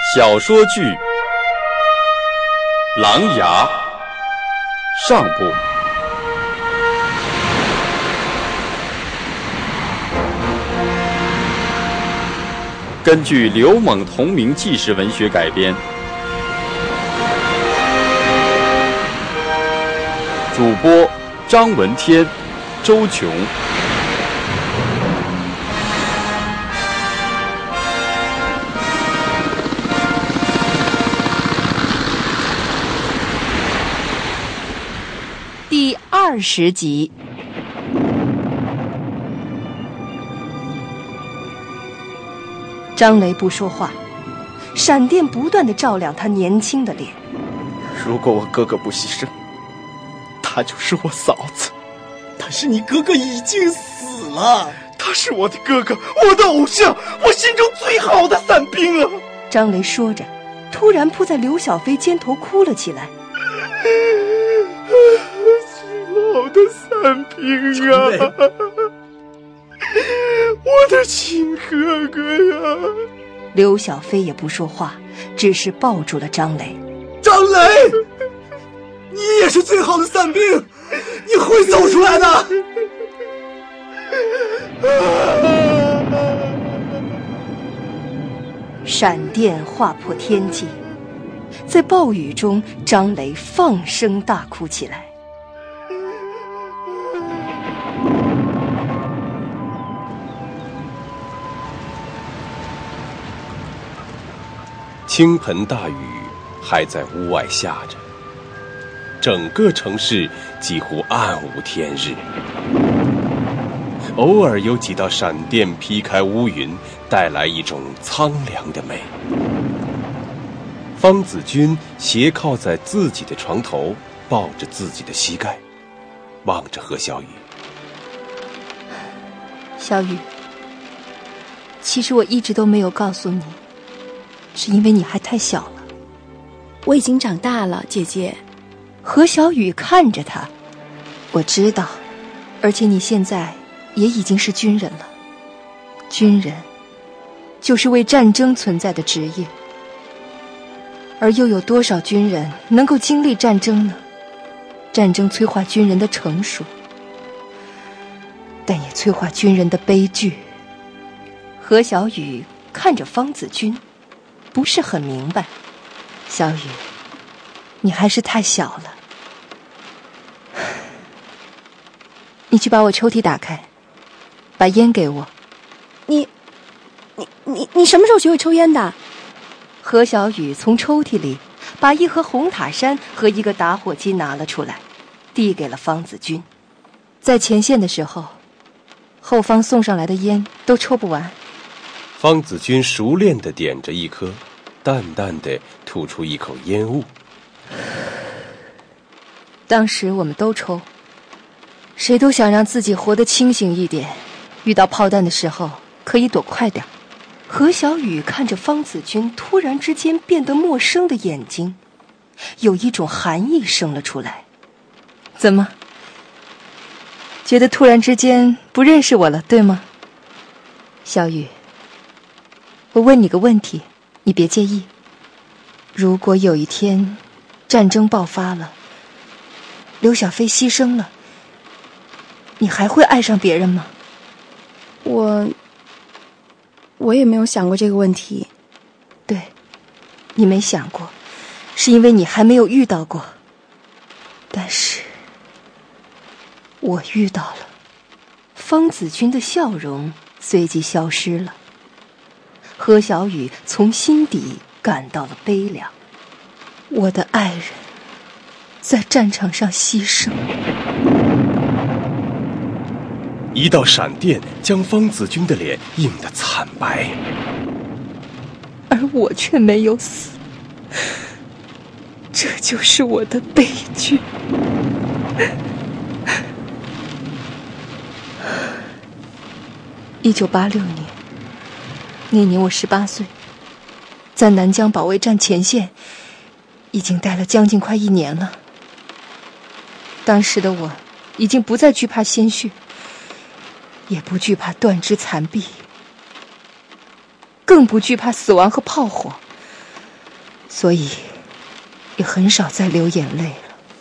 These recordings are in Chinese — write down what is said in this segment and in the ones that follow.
小说剧《狼牙》上部。根据刘猛同名纪实文学改编，主播张文天、周琼。 第20集。张雷不说话，闪电不断地照亮他年轻的脸。 如果我哥哥不牺牲，他就是我嫂子。 但是你哥哥已经死了。 他是我的哥哥，我的偶像，我心中最好的伞兵啊！ 张雷说着，突然扑在刘小飞肩头哭了起来。 最好的伞兵啊！我的亲哥哥呀！ 刘小飞也不说话，只是抱住了张雷。 张雷，你也是最好的伞兵，你会走出来的。 闪电划破天际，在暴雨中，张雷放声大哭起来。 倾盆大雨还在屋外下着，整个城市几乎暗无天日，偶尔有几道闪电劈开乌云，带来一种苍凉的美。方子君斜靠在自己的床头，抱着自己的膝盖，望着何小雨。 小雨，其实我一直都没有告诉你，是因为你还太小了。 我已经长大了，姐姐。 何小雨看着他，我知道，而且你现在也已经是军人了。军人就是为战争存在的职业，而又有多少军人能够经历战争呢？战争催化军人的成熟，但也催化军人的悲剧。何小雨看着方子君，不是很明白。小雨，你还是太小了。你去把我抽屉打开，把烟给我。 你什么时候学会抽烟的？ 何小雨从抽屉里把一盒红塔山和一个打火机拿了出来，递给了方子君。在前线的时候，后方送上来的烟都抽不完。 方子君熟练地点着一颗，淡淡地吐出一口烟雾。 当时我们都抽，谁都想让自己活得清醒一点，遇到炮弹的时候可以躲快点。何小雨看着方子君突然之间变得陌生的眼睛，有一种寒意生了出来。怎么，觉得突然之间不认识我了，对吗？小雨，我问你个问题，你别介意。如果有一天战争爆发了，刘小飞牺牲了，你还会爱上别人吗？ 我也没有想过这个问题。 对，你没想过，是因为你还没有遇到过。但是我遇到了。方子君的笑容随即消失了。何小雨从心底感到了悲凉。我的爱人在战场上牺牲。 一道闪电将方子君的脸映得惨白， 而我却没有死，这就是我的悲剧。1986年，那年我18岁，在南疆保卫战前线，已经待了将近快1年了。当时的我已经不再惧怕鲜血，也不惧怕断肢残臂，更不惧怕死亡和炮火。 所以也很少再流眼泪了。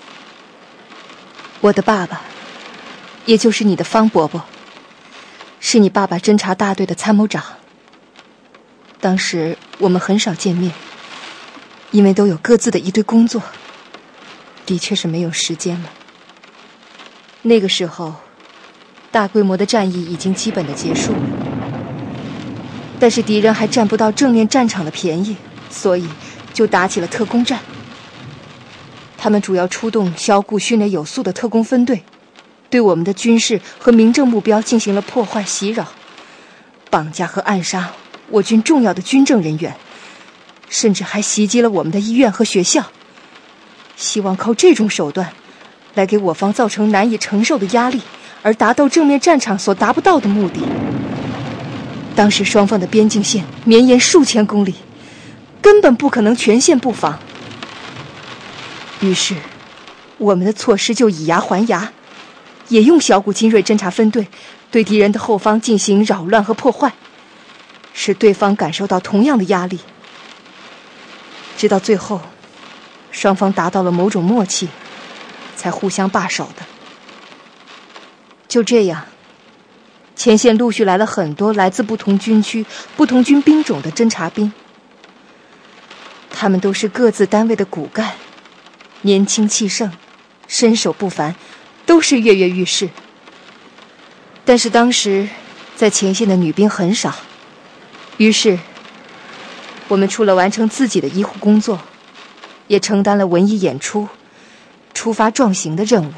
我的爸爸，也就是你的方伯伯，是你爸爸侦察大队的参谋长。当时我们很少见面，因为都有各自的一堆工作，的确是没有时间了。那个时候大规模的战役已经基本的结束了，但是敌人还占不到正面战场的便宜，所以就打起了特工战。他们主要出动小股训练有素的特工分队，对我们的军事和民政目标进行了破坏袭扰，绑架和暗杀我军重要的军政人员，甚至还袭击了我们的医院和学校，希望靠这种手段来给我方造成难以承受的压力，而达到正面战场所达不到的目的。当时双方的边境线绵延数千公里，根本不可能全线布防。于是我们的措施就以牙还牙，也用小股精锐侦察分队对敌人的后方进行扰乱和破坏，使对方感受到同样的压力。直到最后双方达到了某种默契，才互相罢手的。就这样，前线陆续来了很多来自不同军区、不同军兵种的侦察兵，他们都是各自单位的骨干，年轻气盛，身手不凡，都是跃跃欲试。但是当时在前线的女兵很少，于是我们除了完成自己的医护工作，也承担了文艺演出、出发壮行的任务。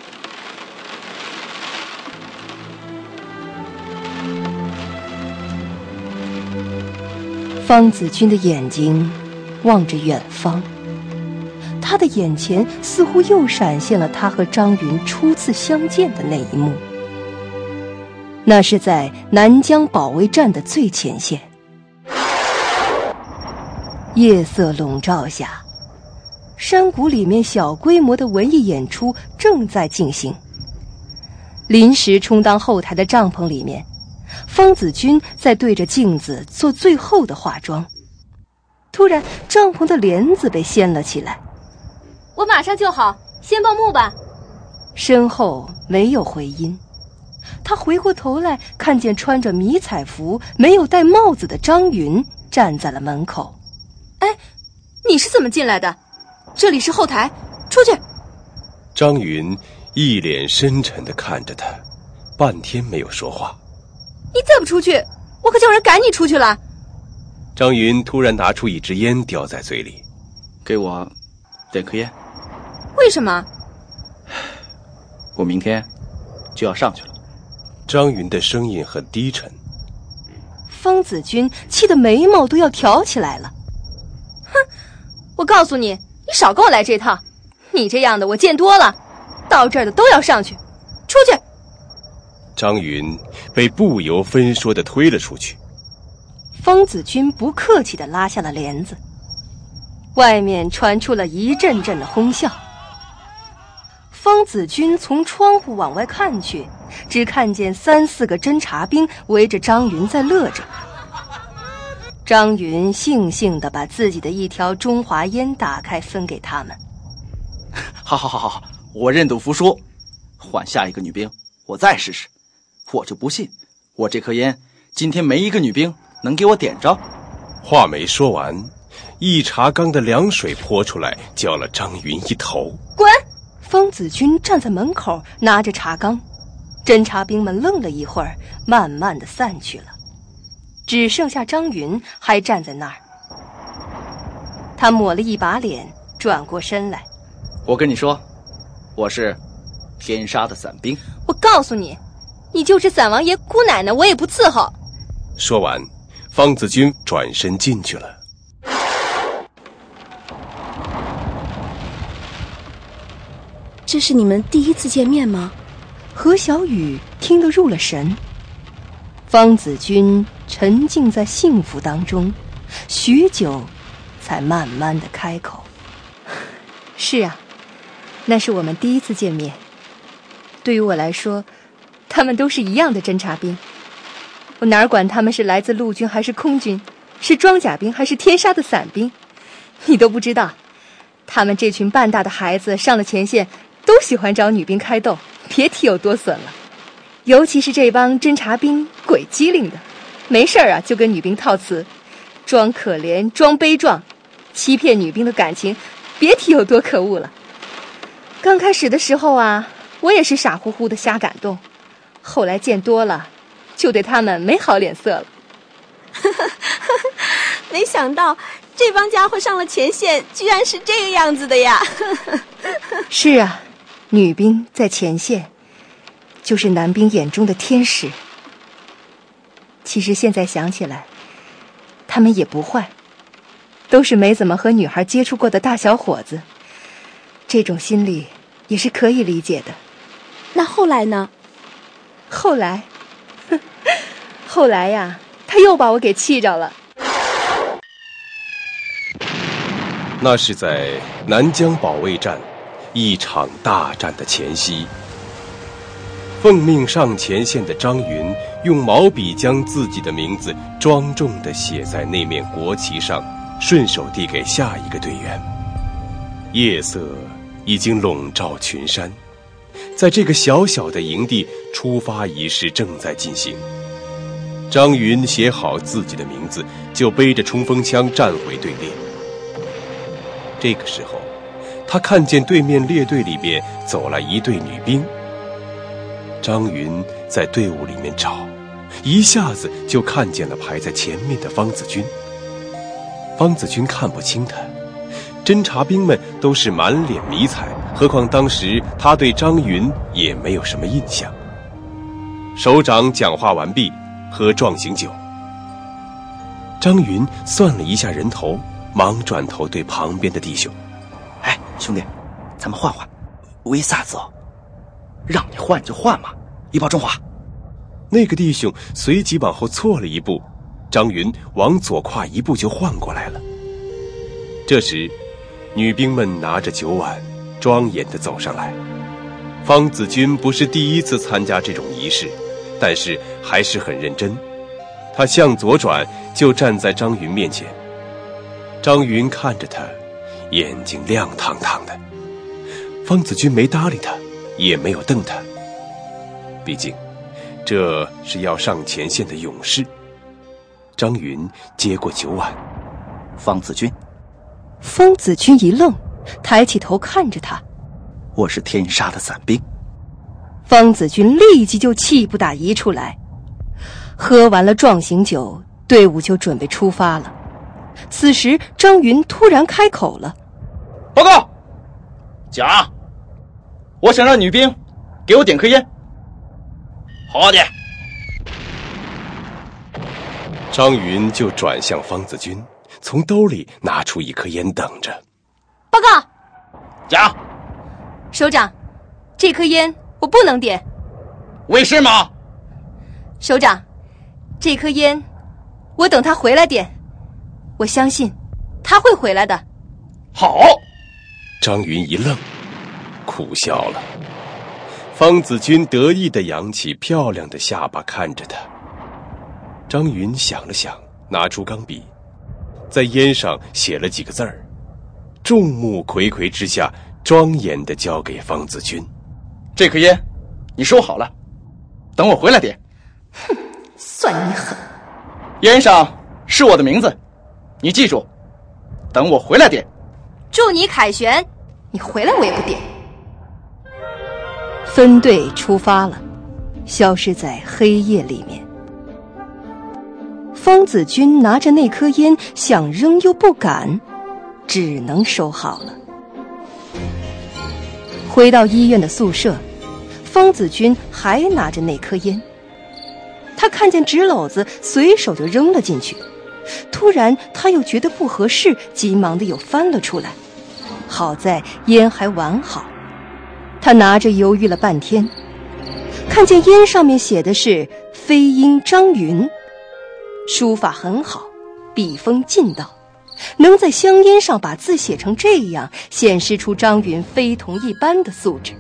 方子军的眼睛望着远方，他的眼前似乎又闪现了他和张云初次相见的那一幕。那是在南疆保卫战的最前线，夜色笼罩下，山谷里面小规模的文艺演出正在进行。临时充当后台的帐篷里面，方子军在对着镜子做最后的化妆。突然帐篷的帘子被掀了起来。 我马上就好，先报幕吧。 身后没有回音，他回过头来，看见穿着迷彩服没有戴帽子的张云站在了门口。 哎，你是怎么进来的？这里是后台，出去。 张云一脸深沉地看着他，半天没有说话。 你再不出去，我可叫人赶你出去了。 张云突然拿出一支烟叼在嘴里。 给我点颗烟。 为什么？ 我明天就要上去了。 张云的声音很低沉。 方子军气得眉毛都要挑起来了。 哼，我告诉你，你少跟我来这套。你这样的我见多了，到这儿的都要上去，出去。 张云被不由分说地推了出去。 方子军不客气地拉下了帘子，外面传出了一阵阵的哄笑。方子军从窗户往外看去，只看见3、4个侦察兵围着张云在乐着。张云悻悻地把自己的一条中华烟打开分给他们。 好，我认赌服输，换下一个女兵，我再试试。我就不信，我这颗烟今天没一个女兵能给我点着。 话没说完，一茶缸的凉水泼出来，浇了张云一头。 滚！ 方子军站在门口拿着茶缸，侦察兵们愣了一会儿，慢慢地散去了，只剩下张云还站在那儿。他抹了一把脸，转过身来。 我跟你说，我是天杀的伞兵。 我告诉你，你就是伞王爷姑奶奶，我也不伺候。 说完，方子军转身进去了。 这是你们第一次见面吗？ 何小雨听得入了神。方子军沉浸在幸福当中，许久才慢慢地开口。是啊，那是我们第一次见面。对于我来说，他们都是一样的侦察兵，我哪管他们是来自陆军还是空军，是装甲兵还是天杀的伞兵， 你都不知道，他们这群半大的孩子上了前线，都喜欢找女兵开斗，别提有多损了。尤其是这帮侦察兵，鬼机灵的，没事啊就跟女兵套词，装可怜，装悲壮，欺骗女兵的感情，别提有多可恶了。刚开始的时候啊，我也是傻乎乎的瞎感动，后来见多了，就对他们没好脸色了。 没想到这帮家伙上了前线，居然是这个样子的呀！ 是啊，女兵在前线，就是男兵眼中的天使。其实现在想起来，他们也不坏，都是没怎么和女孩接触过的大小伙子，这种心理也是可以理解的。 那后来呢？ 后来呀，他又把我给气着了。 那是在南疆保卫战一场大战的前夕，奉命上前线的张云用毛笔将自己的名字庄重地写在那面国旗上，顺手递给下一个队员。夜色已经笼罩群山，在这个小小的营地，出发仪式正在进行。张云写好自己的名字，就背着冲锋枪站回队列。这个时候，他看见对面列队里边走来一队女兵。张云在队伍里面找，一下子就看见了排在前面的方子军。方子军看不清他，侦察兵们都是满脸迷彩，何况当时他对张云也没有什么印象。首长讲话完毕，喝壮行酒。张云算了一下人头，忙转头对旁边的弟兄：“ 哎，兄弟，咱们换换，为啥子哦？让你换就换嘛，一包中华。” 那个弟兄随即往后错了一步，张云往左跨一步就换过来了。这时，女兵们拿着酒碗，庄严地走上来。方子军不是第一次参加这种仪式，但是还是很认真。他向左转，就站在张云面前。张云看着他，眼睛亮堂堂的。方子军没搭理他，也没有瞪他，毕竟这是要上前线的勇士。张云接过酒碗：“ 方子军。” 方子军一愣，抬起头看着他：“ 我是天杀的伞兵。” 方子军立即就气不打一处来。喝完了壮行酒，队伍就准备出发了。此时张云突然开口了：“ 报告，讲，我想让女兵给我点颗烟。”“好的。” 张云就转向方子军，从兜里拿出一颗烟等着。 “报告， 讲， 首长，这颗烟我不能点。”“ 为什么？”“ 首长，这颗烟我等他回来点，我相信他会回来的。”“ 好。” 张云一愣，苦笑了。方子军得意地扬起漂亮的下巴看着他。张云想了想，拿出钢笔，在烟上写了几个字儿，众目睽睽之下庄严地交给方子军：“ 这颗烟你收好了，等我回来点。”“ 哼，算你狠。”“ 烟上是我的名字，你记住，等我回来点。”“ 祝你凯旋，你回来我也不点。” 分队出发了，消失在黑夜里面。方子军拿着那颗烟，想扔又不敢，只能收好了。回到医院的宿舍，方子军还拿着那颗烟。他看见纸篓子，随手就扔了进去。突然他又觉得不合适，急忙的又翻了出来。好在烟还完好，他拿着犹豫了半天，看见烟上面写的是飞鹰张云，书法很好，笔锋劲道，能在香烟上把字写成这样，显示出张云非同一般的素质。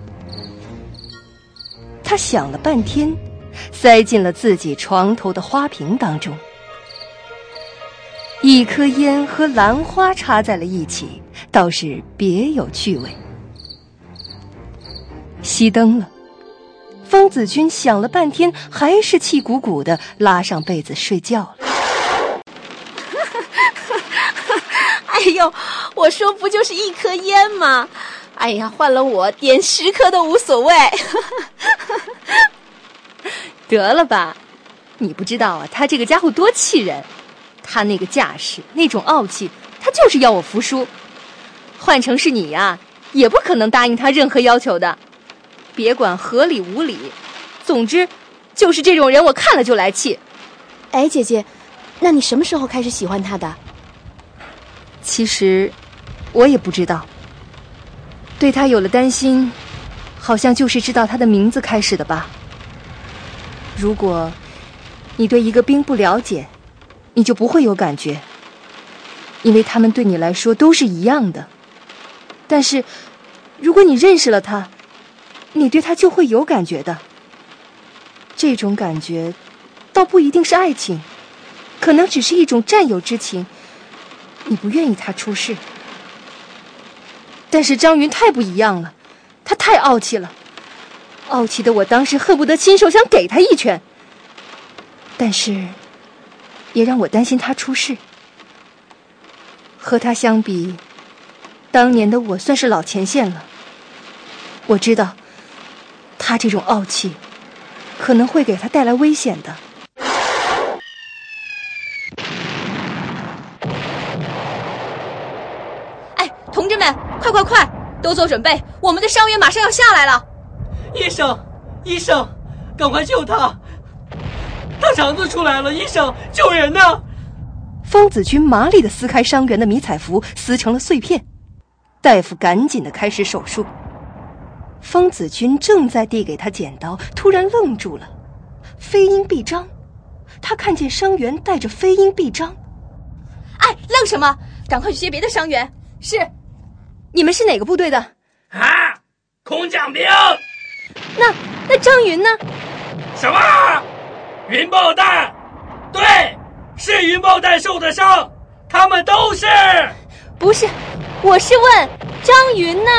他想了半天，塞进了自己床头的花瓶当中。 一颗烟和兰花插在了一起，倒是别有趣味。熄灯了，方子君想了半天，还是气鼓鼓的拉上被子睡觉了。 哎呦，我说不就是一颗烟吗？哎呀，换了我点10颗都无所谓。 得了吧，你不知道啊，他这个家伙多气人，他那个架势，那种傲气，他就是要我服输。换成是你呀，也不可能答应他任何要求的。别管合理无理，总之就是这种人我看了就来气。 哎，姐姐，那你什么时候开始喜欢他的？ 其实我也不知道，对他有了担心，好像就是知道他的名字开始的吧。如果你对一个兵不了解，你就不会有感觉，因为他们对你来说都是一样的。但是如果你认识了他，你对他就会有感觉的。这种感觉倒不一定是爱情，可能只是一种战友之情，你不愿意他出事。但是张云太不一样了，他太傲气了，傲气的我当时恨不得亲手想给他一拳，但是也让我担心他出事。和他相比，当年的我算是老前线了。我知道他这种傲气可能会给他带来危险的。 哎，同志们，快，都做准备，我们的伤员马上要下来了。 医生，赶快救他！他肠子出来了，医生，救人呐！ 方子君麻利地撕开伤员的迷彩服，撕成了碎片。大夫赶紧地开始手术。方子君正在递给他剪刀，突然愣住了。飞鹰臂章，他看见伤员带着飞鹰臂章。 哎，愣什么？赶快去接别的伤员。是，你们是哪个部队的？ 啊，空降兵。 那张云呢？ 什么？云豹弹？对，是云豹弹受的伤，他们都是。 不是，我是问张云呢？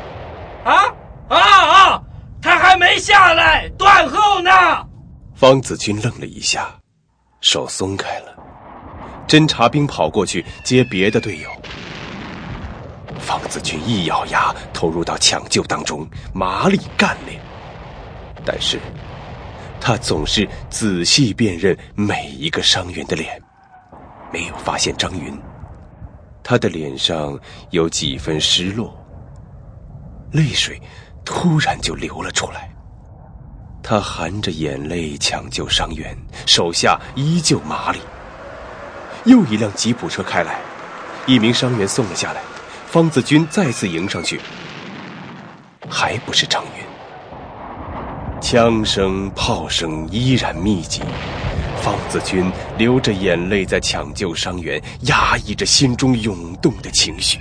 他还没下来，断后呢。 方子君愣了一下，手松开了。侦察兵跑过去接别的队友。方子君一咬牙投入到抢救当中，麻利干练。但是他总是仔细辨认每一个伤员的脸，没有发现张云。他的脸上有几分失落，泪水突然就流了出来。他含着眼泪抢救伤员，手下依旧麻利。又一辆吉普车开来，一名伤员送了下来，方子君再次迎上去，还不是张云。枪声炮声依然密集，方子君流着眼泪在抢救伤员，压抑着心中涌动的情绪。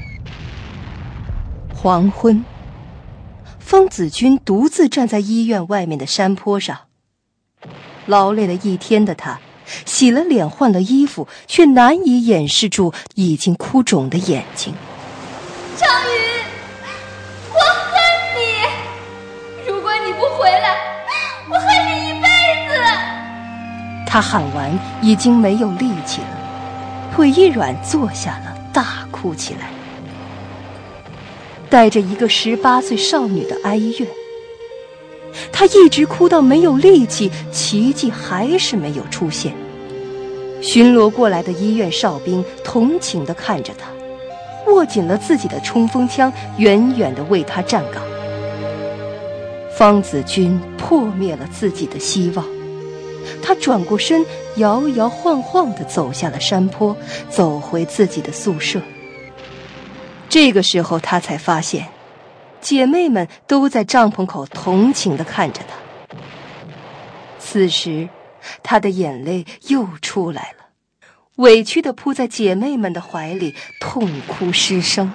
黄昏，方子君独自站在医院外面的山坡上。劳累了一天的他洗了脸换了衣服，却难以掩饰住已经哭肿的眼睛。 张云，我恨你，如果你不回来，我恨你一辈子。 他喊完已经没有力气了，腿一软坐下了，大哭起来。带着一个18岁少女的哀怨，他一直哭到没有力气，奇迹还是没有出现。巡逻过来的医院哨兵同情地看着他，握紧了自己的冲锋枪，远远地为他站岗。方子君破灭了自己的希望，他转过身，摇摇晃晃地走下了山坡，走回自己的宿舍。这个时候他才发现，姐妹们都在帐篷口同情地看着他。此时他的眼泪又出来了，委屈地扑在姐妹们的怀里，痛哭失声。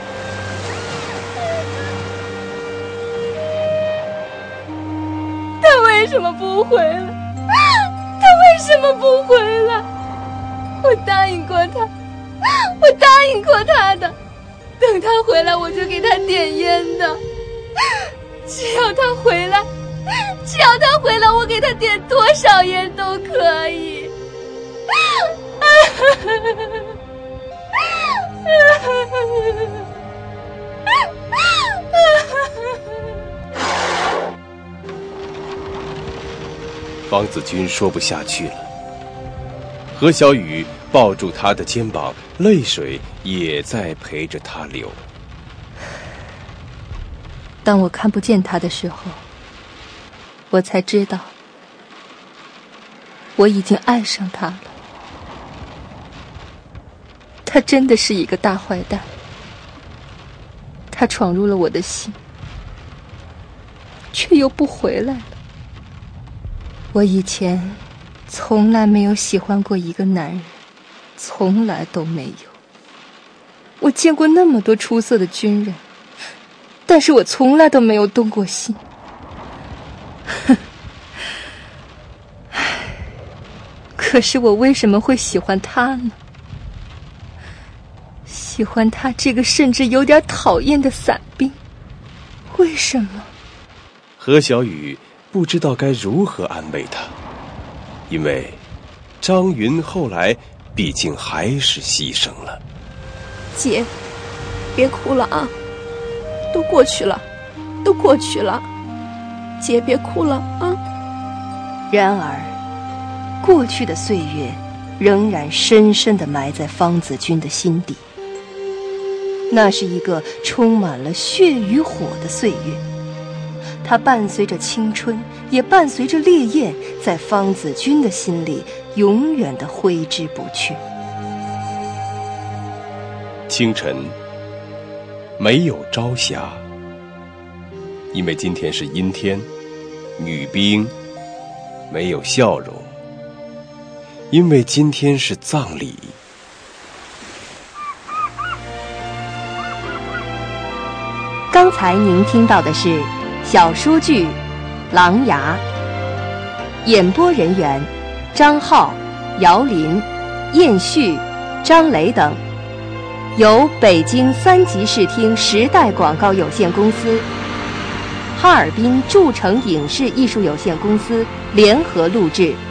都什么不回来？他为什么不回来？我答应过他，我答应过他的，等他回来我就给他点烟的。只要他回来，只要他回来，我给他点多少烟都可以。 方子君说不下去了，何小雨抱住他的肩膀，泪水也在陪着他流。 当我看不见他的时候，我才知道我已经爱上他了。他真的是一个大坏蛋，他闯入了我的心，却又不回来了。我以前从来没有喜欢过一个男人，从来都没有。我见过那么多出色的军人，但是我从来都没有动过心。可是我为什么会喜欢他呢？喜欢他这个甚至有点讨厌的散兵，为什么？ 何小雨不知道该如何安慰他，因为张云后来毕竟还是牺牲了。 姐，别哭了啊，都过去了，都过去了，姐别哭了啊。 然而过去的岁月仍然深深地埋在方子君的心底，那是一个充满了血与火的岁月，它伴随着青春，也伴随着烈焰，在方子君的心里永远地挥之不去。 清晨没有朝霞，因为今天是阴天。女兵没有笑容，因为今天是葬礼。 刚才您听到的是小说剧《狼牙》，演播人员张浩、姚林、燕旭、张雷等，由北京3级视听时代广告有限公司、哈尔滨筑成影视艺术有限公司联合录制。